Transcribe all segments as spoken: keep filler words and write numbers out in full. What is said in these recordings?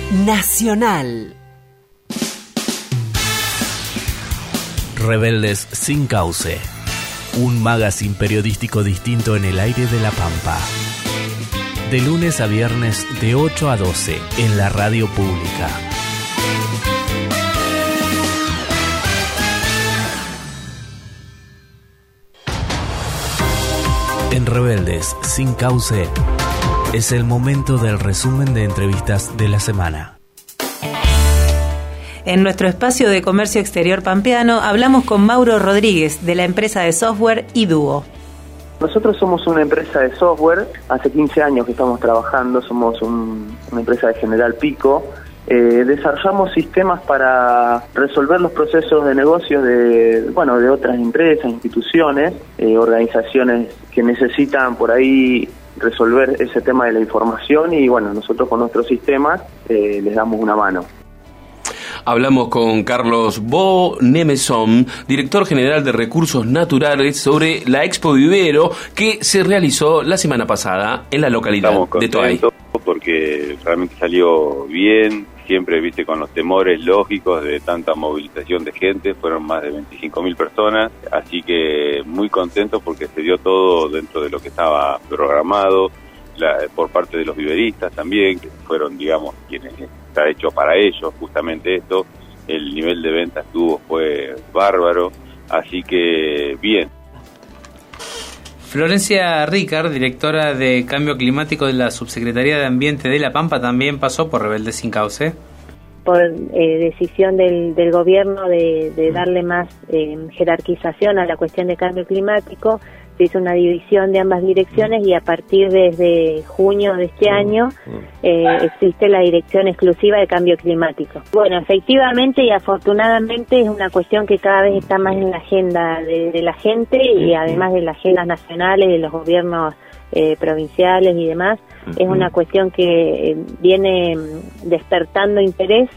Nacional. Rebeldes sin cauce. Un magazine periodístico distinto en el aire de La Pampa. De lunes a viernes de ocho a doce en la radio pública. En Rebeldes sin cauce es el momento del resumen de entrevistas de la semana. En nuestro espacio de comercio exterior pampeano hablamos con Mauro Rodríguez de la empresa de software Iduo. Nosotros somos una empresa de software, hace quince años que estamos trabajando, somos un, una empresa de General Pico. Eh, desarrollamos sistemas para resolver los procesos de negocios de, bueno, de otras empresas, instituciones, eh, organizaciones que necesitan por ahí resolver ese tema de la información y bueno, nosotros con nuestros sistemas eh, les damos una mano. Hablamos con Carlos Bo Nemeson, director general de Recursos Naturales, sobre la Expo Vivero que se realizó la semana pasada en la localidad de Toay. Porque realmente salió bien, siempre viste con los temores lógicos de tanta movilización de gente, fueron más de veinticinco mil personas, así que muy contentos porque se dio todo dentro de lo que estaba programado. La, por parte de los viveristas también, que fueron, digamos, quienes está hecho para ellos, justamente esto, el nivel de ventas que hubo fue bárbaro, así que bien. Florencia Ricard, directora de Cambio Climático de la Subsecretaría de Ambiente de La Pampa, también pasó por Rebeldes sin Cauce. Por eh, decisión del, del gobierno de, de darle más eh, jerarquización a la cuestión de cambio climático, se hizo una división de ambas direcciones y a partir desde junio de este año eh, existe la dirección exclusiva de cambio climático. Bueno, efectivamente y afortunadamente es una cuestión que cada vez está más en la agenda de, de la gente y además de las agendas nacionales, de los gobiernos eh, provinciales y demás. Es una cuestión que eh, viene despertando interés.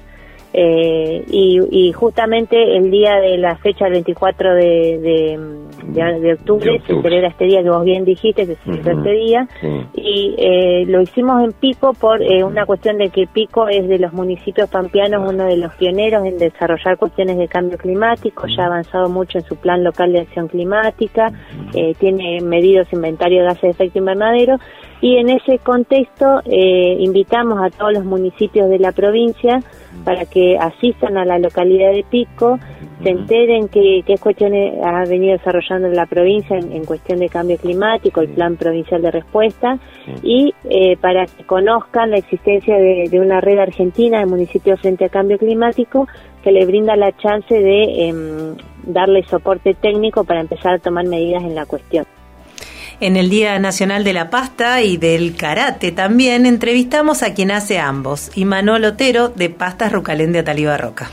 Eh, y, y justamente el día de la fecha del veinticuatro de, de, de, de octubre se celebra este día que vos bien dijiste que se celebra uh-huh. este día uh-huh. y eh, lo hicimos en Pico por eh, una cuestión de que Pico es de los municipios pampeanos uno de los pioneros en desarrollar cuestiones de cambio climático, ya ha avanzado mucho en su plan local de acción climática, eh, tiene medidos inventario de gases de efecto invernadero y en ese contexto eh, invitamos a todos los municipios de la provincia para que asistan a la localidad de Pico, se enteren qué, qué cuestiones ha venido desarrollando la provincia en, en cuestión de cambio climático, el plan provincial de respuesta, y eh, para que conozcan la existencia de, de una red argentina de municipios frente a cambio climático que le brinda la chance de eh, darle soporte técnico para empezar a tomar medidas en la cuestión. En el Día Nacional de la Pasta y del Karate también entrevistamos a quien hace ambos, Imanol Otero de Pastas Rucalén de Ataliva Roca.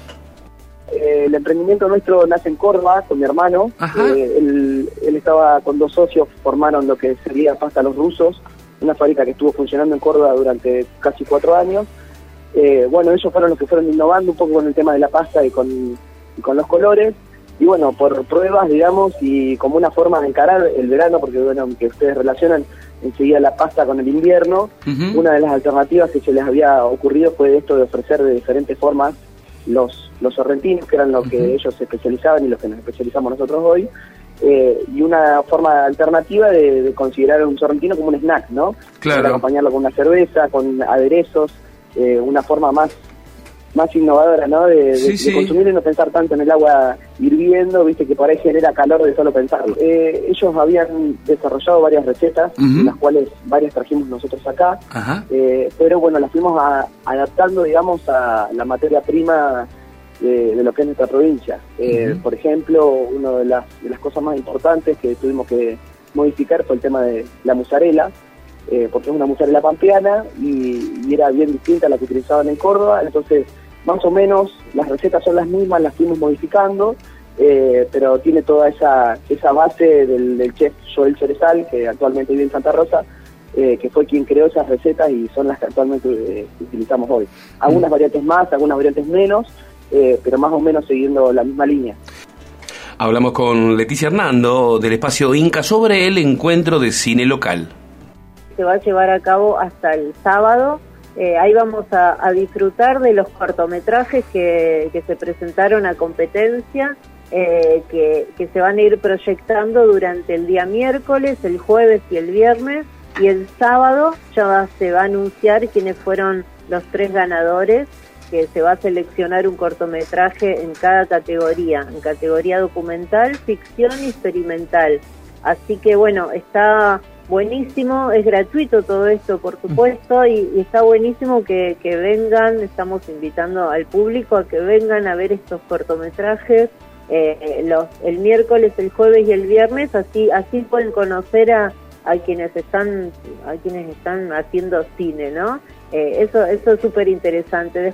Eh, el emprendimiento nuestro nace en Córdoba con mi hermano. Eh, él, él estaba con dos socios, formaron lo que sería Pasta Los Rusos, una fábrica que estuvo funcionando en Córdoba durante casi cuatro años. Eh, bueno, ellos fueron los que fueron innovando un poco con el tema de la pasta y con, y con los colores. Y bueno, por pruebas, digamos, y como una forma de encarar el verano, porque bueno, que ustedes relacionan enseguida la pasta con el invierno, uh-huh. una de las alternativas que se les había ocurrido fue esto de ofrecer de diferentes formas los los sorrentinos, que eran los uh-huh. que ellos se especializaban y los que nos especializamos nosotros hoy, eh, y una forma alternativa de, de considerar un sorrentino como un snack, ¿no? Claro. Para acompañarlo con una cerveza, con aderezos, eh, una forma más más innovadora, ¿no? De, de, sí, sí. de consumir y no pensar tanto en el agua hirviendo, viste que por ahí genera calor de solo pensarlo. Eh, ellos habían desarrollado varias recetas, uh-huh. las cuales varias trajimos nosotros acá, uh-huh. eh, pero bueno, las fuimos a, adaptando, digamos, a la materia prima de, de lo que es nuestra provincia. Eh, uh-huh. Por ejemplo, una de las, de las cosas más importantes que tuvimos que modificar fue el tema de la mozzarella, Eh, porque es una mozzarella pampeana y, y era bien distinta a la que utilizaban en Córdoba, entonces más o menos las recetas son las mismas, las fuimos modificando, eh, pero tiene toda esa esa base del, del chef Joel Cerezal, que actualmente vive en Santa Rosa, eh, que fue quien creó esas recetas y son las que actualmente eh, utilizamos hoy. Algunas variantes más, algunas variantes menos, eh, pero más o menos siguiendo la misma línea. Hablamos con Leticia Hernando del espacio Inca sobre el encuentro de cine local. Se va a llevar a cabo hasta el sábado, Eh, ahí vamos a, a disfrutar de los cortometrajes que, que se presentaron a competencia, eh, que, que se van a ir proyectando durante el día miércoles, el jueves y el viernes, y el sábado ya se va a anunciar quiénes fueron los tres ganadores, que se va a seleccionar un cortometraje en cada categoría, en categoría documental, ficción y experimental. Así que bueno, está buenísimo, es gratuito todo esto, por supuesto, y, y está buenísimo que, que vengan, estamos invitando al público a que vengan a ver estos cortometrajes eh, los el miércoles, el jueves y el viernes, así así pueden conocer a, a quienes están a quienes están haciendo cine, ¿no? Eh, eso eso es súper interesante.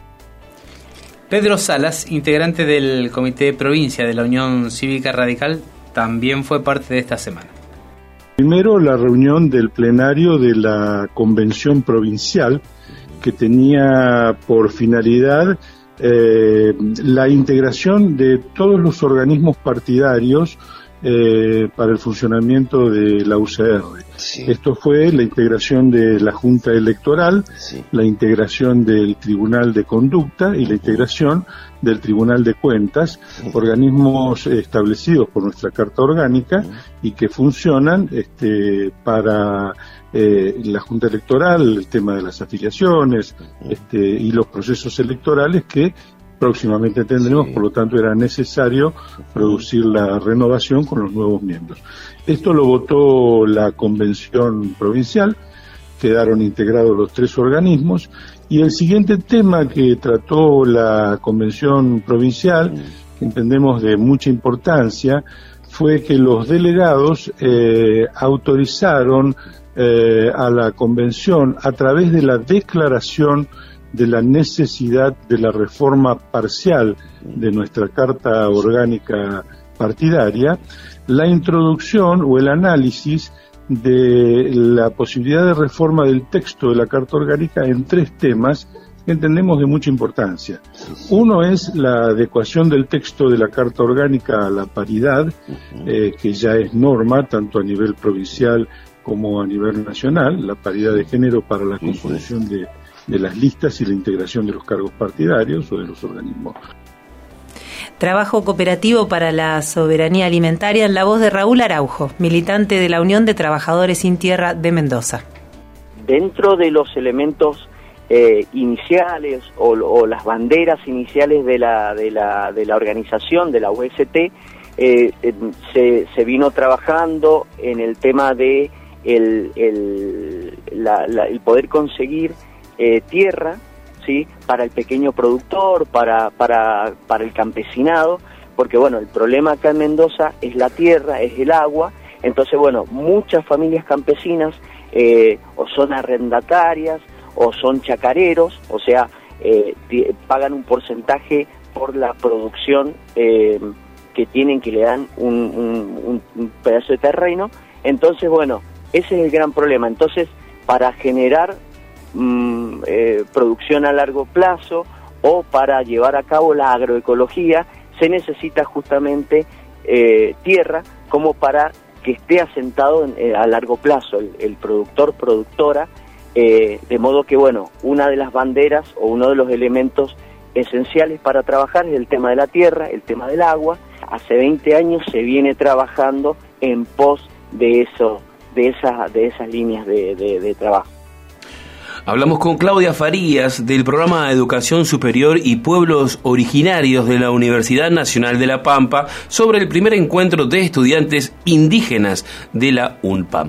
Pedro Salas, integrante del Comité de Provincia de la Unión Cívica Radical, también fue parte de esta semana. Primero, la reunión del plenario de la Convención Provincial, que tenía por finalidad eh, la integración de todos los organismos partidarios eh, para el funcionamiento de la U C R. Sí. Esto fue la integración de la Junta Electoral, sí. la integración del Tribunal de Conducta y la integración del Tribunal de Cuentas, sí. organismos establecidos por nuestra Carta Orgánica sí. y que funcionan este, para eh, la Junta Electoral, el tema de las afiliaciones sí. este, y los procesos electorales que próximamente tendremos, sí. por lo tanto era necesario producir la renovación con los nuevos miembros. Esto lo votó la Convención Provincial, quedaron integrados los tres organismos, y el siguiente tema que trató la Convención Provincial, que entendemos de mucha importancia, fue que los delegados eh, autorizaron eh, a la Convención, a través de la declaración de la necesidad de la reforma parcial de nuestra Carta Orgánica Partidaria, la introducción o el análisis de la posibilidad de reforma del texto de la Carta Orgánica en tres temas que entendemos de mucha importancia. Uno es la adecuación del texto de la Carta Orgánica a la paridad, eh, que ya es norma tanto a nivel provincial como a nivel nacional, la paridad de género para la composición de de las listas y la integración de los cargos partidarios o de los organismos. Trabajo cooperativo para la soberanía alimentaria, en la voz de Raúl Araujo, militante de la Unión de Trabajadores Sin Tierra de Mendoza. Dentro de los elementos eh, iniciales o, o las banderas iniciales de la de la de la organización de la U S T, eh, eh, se, se vino trabajando en el tema de el el, la, la, el poder conseguir Eh, tierra, sí, para el pequeño productor, para para para el campesinado, porque bueno, el problema acá en Mendoza es la tierra, es el agua. Entonces bueno, muchas familias campesinas eh, o son arrendatarias o son chacareros, o sea, eh, t- pagan un porcentaje por la producción eh, que tienen, que le dan un, un, un pedazo de terreno. Entonces bueno, ese es el gran problema. Entonces, para generar Mm, eh, producción a largo plazo o para llevar a cabo la agroecología, se necesita justamente eh, tierra como para que esté asentado en, eh, a largo plazo el, el productor, productora, eh, de modo que, bueno, una de las banderas o uno de los elementos esenciales para trabajar es el tema de la tierra, el tema del agua. Hace veinte años se viene trabajando en pos de eso, de esas, de esas líneas de, de, de trabajo. Hablamos con Claudia Farías del Programa de Educación Superior y Pueblos Originarios de la Universidad Nacional de La Pampa sobre el primer encuentro de estudiantes indígenas de la UNPAM.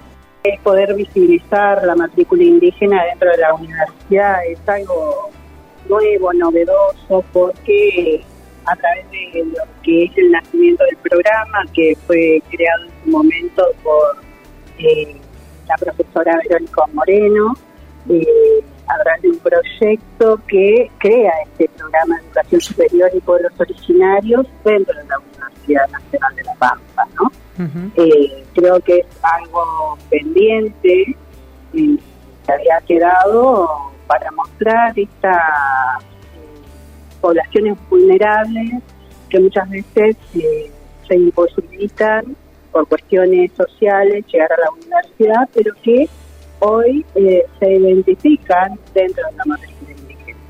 Poder visibilizar la matrícula indígena dentro de la universidad es algo nuevo, novedoso, porque a través de lo que es el nacimiento del programa, que fue creado en su momento por eh, la profesora Verónica Moreno, Eh, a través de un proyecto que crea este programa de educación superior y pueblos originarios dentro de la Universidad Nacional de La Pampa, ¿no? Uh-huh. Eh, creo que es algo pendiente eh, que había quedado para mostrar estas eh, poblaciones vulnerables que muchas veces eh, se imposibilitan por cuestiones sociales llegar a la universidad, pero que hoy eh, se identifican dentro de la matrícula indígena.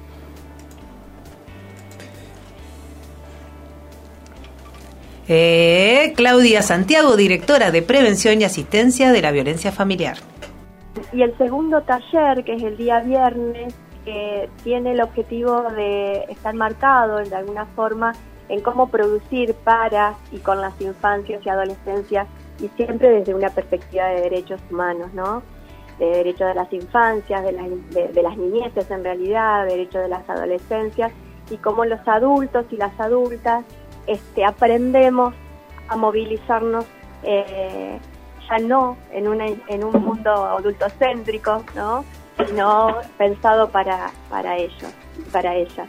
Eh, Claudia Santiago, directora de Prevención y Asistencia de la Violencia Familiar. Y el segundo taller, que es el día viernes, que tiene el objetivo de estar marcado de alguna forma en cómo producir para y con las infancias y adolescencias, y siempre desde una perspectiva de derechos humanos, ¿no? De derechos de las infancias, de las, de, de las niñeces en realidad, de derechos de las adolescencias, y cómo los adultos y las adultas este, aprendemos a movilizarnos eh, ya no en, una, en un mundo adultocéntrico, ¿no? Sino pensado para, para ellos, para ellas.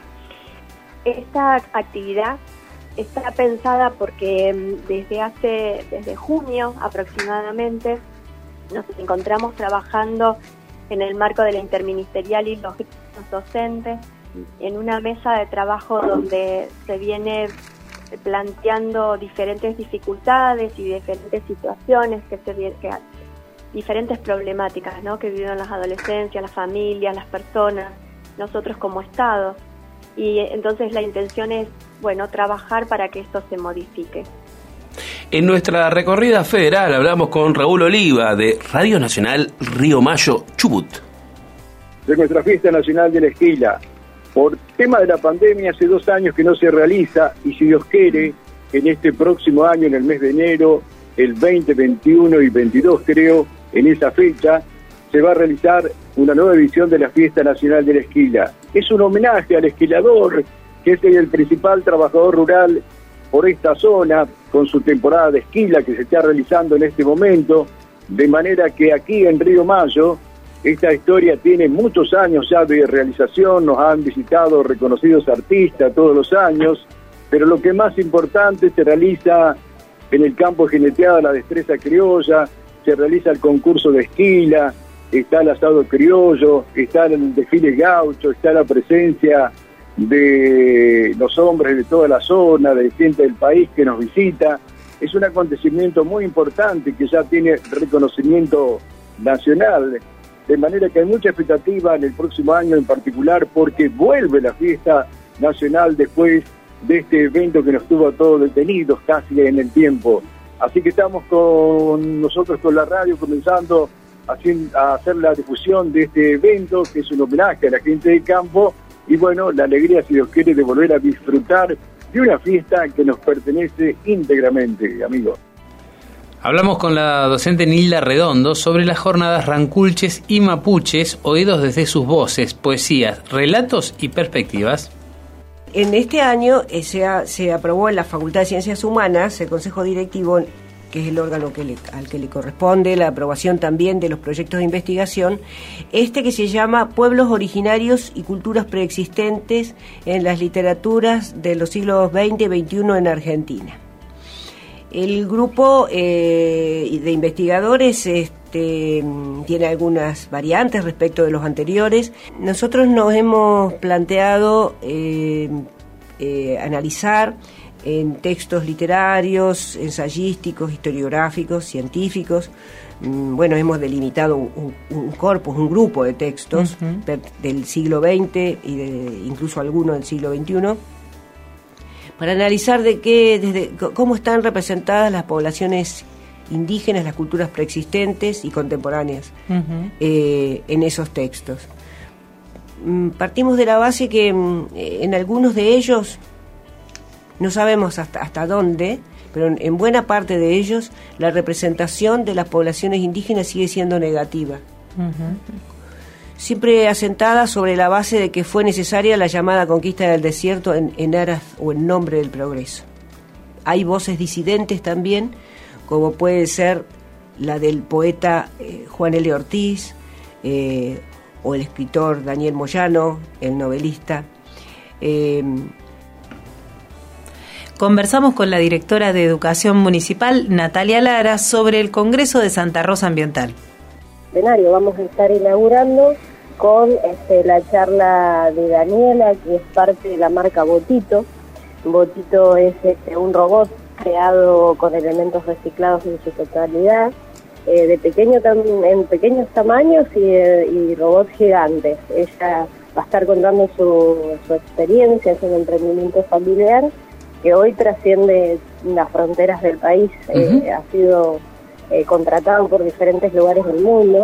Esta actividad está pensada porque desde hace, desde junio aproximadamente, nos encontramos trabajando en el marco de la interministerial y los docentes en una mesa de trabajo donde se viene planteando diferentes dificultades y diferentes situaciones que se que, diferentes problemáticas, ¿no? que viven las adolescencias, las familias, las personas, nosotros como Estado. Y entonces la intención es, bueno, trabajar para que esto se modifique. En nuestra recorrida federal hablamos con Raúl Oliva de Radio Nacional Río Mayo, Chubut. De nuestra fiesta nacional de la esquila. Por tema de la pandemia hace dos años que no se realiza, y si Dios quiere, en este próximo año, en el mes de enero, el veinte, veintiuno y veintidós creo, en esa fecha, se va a realizar una nueva edición de la Fiesta Nacional de la Esquila. Es un homenaje al esquilador, que es el principal trabajador rural por esta zona, con su temporada de esquila que se está realizando en este momento, de manera que aquí en Río Mayo, esta historia tiene muchos años ya de realización, nos han visitado reconocidos artistas todos los años, pero lo que más importante se realiza en el campo jineteado la destreza criolla, se realiza el concurso de esquila, está el asado criollo, está el desfile gaucho, está la presencia de los hombres de toda la zona, de gente del país que nos visita. Es un acontecimiento muy importante que ya tiene reconocimiento nacional, de manera que hay mucha expectativa en el próximo año en particular, porque vuelve la fiesta nacional después de este evento que nos tuvo a todos detenidos casi en el tiempo. Así que estamos con nosotros con la radio comenzando a hacer la difusión de este evento, que es un homenaje a la gente del campo, y bueno, la alegría, si Dios quiere, de volver a disfrutar de una fiesta que nos pertenece íntegramente, amigos. Hablamos con la docente Nilda Redondo sobre las jornadas ranculches y mapuches, oídos desde sus voces, poesías, relatos y perspectivas. En este año eh, se, ha, se aprobó en la Facultad de Ciencias Humanas, el Consejo Directivo, que es el órgano que le, al que le corresponde la aprobación también de los proyectos de investigación, este que se llama Pueblos Originarios y Culturas Preexistentes en las Literaturas de los siglos veinte y veintiuno en Argentina. El grupo eh, de investigadores este, tiene algunas variantes respecto de los anteriores. Nosotros nos hemos planteado eh, eh, analizar en textos literarios, ensayísticos, historiográficos, científicos. Bueno, hemos delimitado un, un corpus, un grupo de textos uh-huh. del siglo veinte y de, incluso algunos del siglo veintiuno, para analizar de qué, desde cómo están representadas las poblaciones indígenas, las culturas preexistentes y contemporáneas uh-huh. eh, en esos textos. Partimos de la base que en algunos de ellos no sabemos hasta, hasta dónde, pero en, en buena parte de ellos la representación de las poblaciones indígenas sigue siendo negativa. Uh-huh. Siempre asentada sobre la base de que fue necesaria la llamada conquista del desierto en, en aras o en nombre del progreso. Hay voces disidentes también, como puede ser la del poeta eh, Juan L. Ortiz, eh, o el escritor Daniel Moyano, el novelista. Eh, Conversamos con la directora de Educación Municipal, Natalia Lara, sobre el Congreso de Santa Rosa Ambiental. Vamos a estar inaugurando con este, la charla de Daniela, que es parte de la marca Botito. Botito es este, un robot creado con elementos reciclados en su totalidad, eh, de pequeño tam- en pequeños tamaños y, y robots gigantes. Ella va a estar contando su, su experiencia, es un emprendimiento familiar que hoy trasciende las fronteras del país. Uh-huh. eh, ha sido eh, contratado por diferentes lugares del mundo.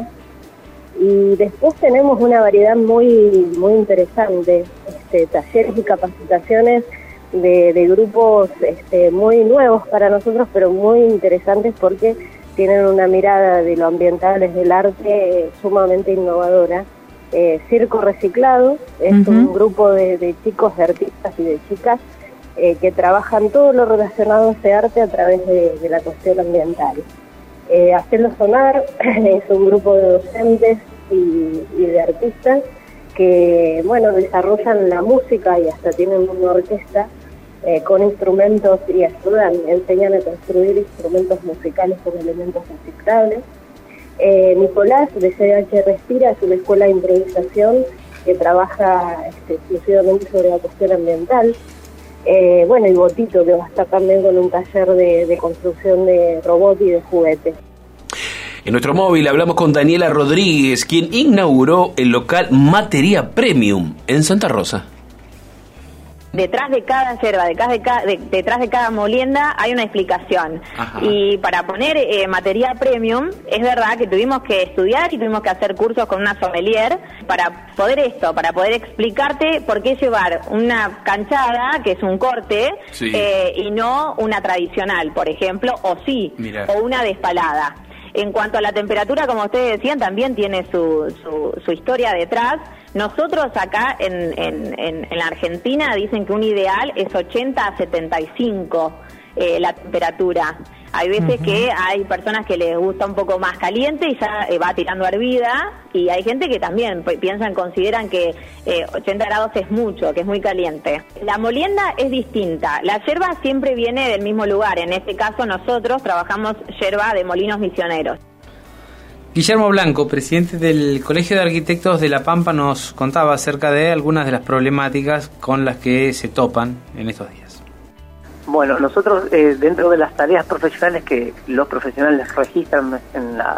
Y después tenemos una variedad muy muy interesante, este, talleres y capacitaciones de, de grupos este, muy nuevos para nosotros, pero muy interesantes porque tienen una mirada de lo ambiental desde el arte eh, sumamente innovadora. Eh, Circo Reciclado es uh-huh. un grupo de, de chicos, de artistas y de chicas eh, que trabajan todo lo relacionado a ese arte a través de, de la cuestión ambiental. Eh, Hacerlo Sonar es un grupo de docentes y, y de artistas que, bueno, desarrollan la música y hasta tienen una orquesta eh, con instrumentos y ayudan, enseñan a construir instrumentos musicales con elementos reciclables. Eh, Nicolás, de C H Respira, es una escuela de improvisación que trabaja este, exclusivamente sobre la cuestión ambiental. Eh, bueno, y Botito, que va a estar también con un taller de, de construcción de robots y de juguetes. En nuestro móvil hablamos con Daniela Rodríguez, quien inauguró el local Materia Premium en Santa Rosa. Detrás de cada yerba, detrás de cada, de, detrás de cada molienda hay una explicación. Ajá. Y para poner eh, materia premium, es verdad que tuvimos que estudiar y tuvimos que hacer cursos con una sommelier para poder esto, para poder explicarte por qué llevar una canchada, que es un corte, sí. eh, y no una tradicional, por ejemplo, o sí, Mira. o una despalada. En cuanto a la temperatura, como ustedes decían, también tiene su, su, su historia detrás. Nosotros acá en, en, en, en la Argentina dicen que un ideal es ochenta a setenta y cinco eh, la temperatura. Hay veces uh-huh. que hay personas que les gusta un poco más caliente y ya eh, va tirando hervida, y hay gente que también p- piensan, consideran que eh, ochenta grados es mucho, que es muy caliente. La molienda es distinta. La yerba siempre viene del mismo lugar. En este caso nosotros trabajamos yerba de Molinos Misioneros. Guillermo Blanco, presidente del Colegio de Arquitectos de La Pampa, nos contaba acerca de algunas de las problemáticas con las que se topan en estos días. Bueno, nosotros eh, dentro de las tareas profesionales que los profesionales registran en, la,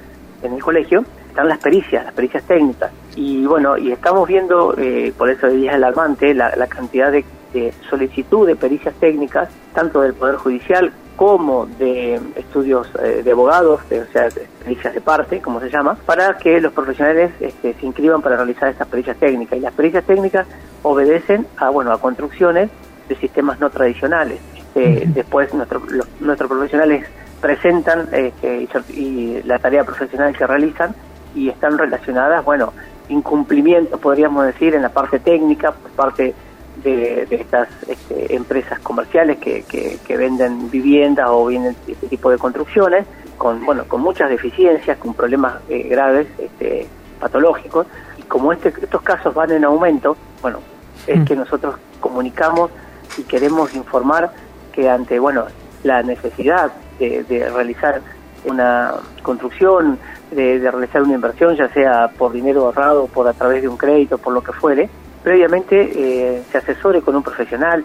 en el colegio, están las pericias, las pericias técnicas. Y bueno, y estamos viendo, eh, por eso hoy es alarmante, la, la cantidad de, de solicitud de pericias técnicas, tanto del Poder Judicial como de estudios eh, de abogados, de, o sea, de pericias de parte, como se llama, para que los profesionales este, se inscriban para realizar estas pericias técnicas. Y las pericias técnicas obedecen a, bueno, a construcciones de sistemas no tradicionales. Eh, uh-huh. Después nuestro, los, nuestros profesionales presentan eh, eh, y la tarea profesional que realizan y están relacionadas, bueno, incumplimientos, podríamos decir, en la parte técnica, por parte de, de estas este, empresas comerciales que, que, que venden viviendas o venden este tipo de construcciones, con bueno con muchas deficiencias, con problemas eh, graves, este, patológicos, y como este, estos casos van en aumento, bueno, es uh-huh. que nosotros comunicamos y queremos informar que ante bueno la necesidad de, de realizar una construcción, de, de realizar una inversión, ya sea por dinero ahorrado, por a través de un crédito, por lo que fuere, previamente eh, se asesore con un profesional.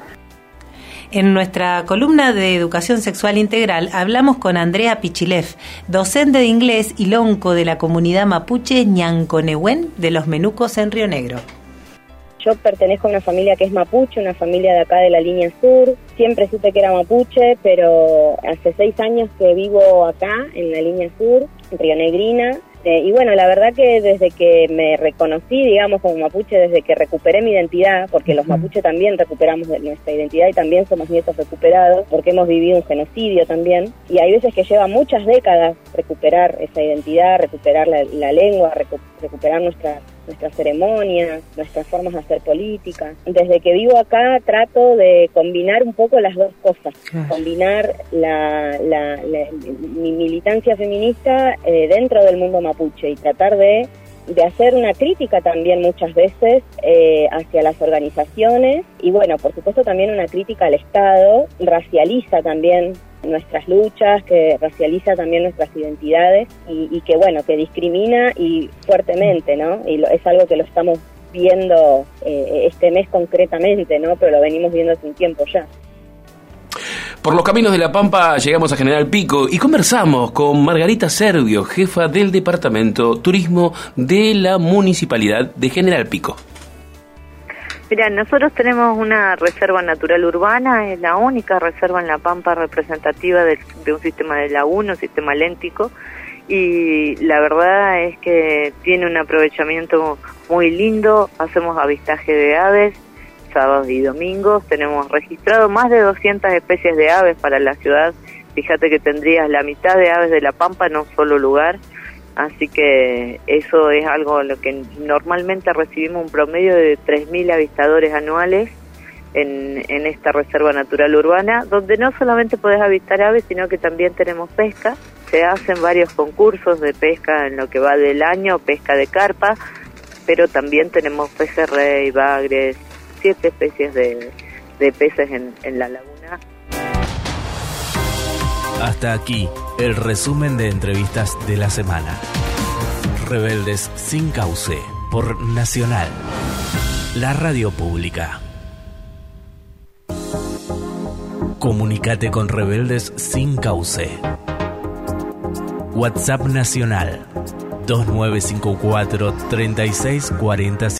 En nuestra columna de Educación Sexual Integral hablamos con Andrea Pichilef, docente de inglés y lonco de la comunidad mapuche Ñanconehuen de los Menucos en Río Negro. Yo pertenezco a una familia que es mapuche, una familia de acá de la línea sur. Siempre supe que era mapuche, pero hace seis años que vivo acá, en la línea sur, en Río Negrina. Eh, y bueno, la verdad que desde que me reconocí, digamos, como mapuche, desde que recuperé mi identidad, porque los mapuches también recuperamos nuestra identidad y también somos nietos recuperados, porque hemos vivido un genocidio también. Y hay veces que lleva muchas décadas recuperar esa identidad, recuperar la, la lengua, recu- recuperar nuestra nuestras ceremonias, nuestras formas de hacer política. Desde que vivo acá trato de combinar un poco las dos cosas, claro. combinar la, la, la, mi militancia feminista eh, dentro del mundo mapuche y tratar de, de hacer una crítica también muchas veces eh, hacia las organizaciones y bueno, por supuesto también una crítica al Estado, racializa también nuestras luchas, que racializa también nuestras identidades y, y que bueno, que discrimina y fuertemente, ¿no? Y lo, es algo que lo estamos viendo eh, este mes concretamente, ¿no? Pero lo venimos viendo hace un tiempo ya. Por los caminos de La Pampa llegamos a General Pico y conversamos con Margarita Servio, jefa del Departamento Turismo de la Municipalidad de General Pico. Mira, nosotros tenemos una reserva natural urbana, es la única reserva en La Pampa representativa de, de un sistema de laguna, un sistema léntico, y la verdad es que tiene un aprovechamiento muy lindo. Hacemos avistaje de aves sábados y domingos, tenemos registrado más de doscientas especies de aves para la ciudad. Fíjate que tendrías la mitad de aves de La Pampa en un solo lugar, así que eso es algo lo que normalmente recibimos un promedio de tres mil avistadores anuales en, en esta reserva natural urbana, donde no solamente podés avistar aves, sino que también tenemos pesca. Se hacen varios concursos de pesca en lo que va del año, pesca de carpa, pero también tenemos pejerrey, bagres, siete especies de, de peces en, en la laguna. Hasta aquí el resumen de entrevistas de la semana. Rebeldes sin cauce por Nacional, la radio pública. Comunicate con Rebeldes sin cauce. WhatsApp Nacional dos nueve cinco cuatro, tres seis cuatro cero.